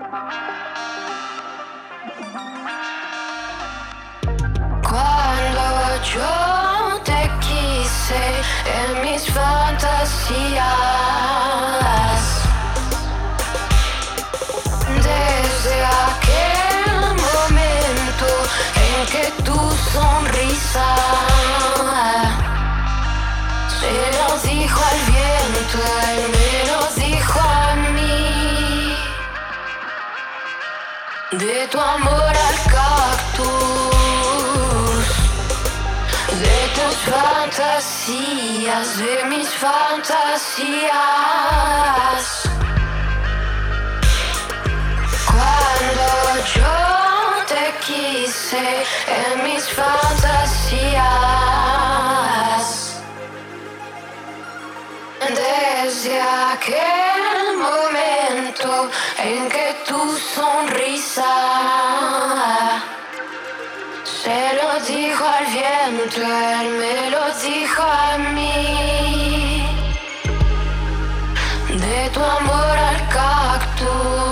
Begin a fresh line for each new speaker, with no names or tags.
Cuando yo te quise en mis fantasías, desde aquel momento en que tu sonrisa se lo dijo al viento, él me lo dijo a mí. De tu amor al cactus, de tus fantasías, de mis fantasías. Cuando yo te quise en mis fantasías, desde aquel momento en que tu sonrisa se lo dijo al viento, él me lo dijo a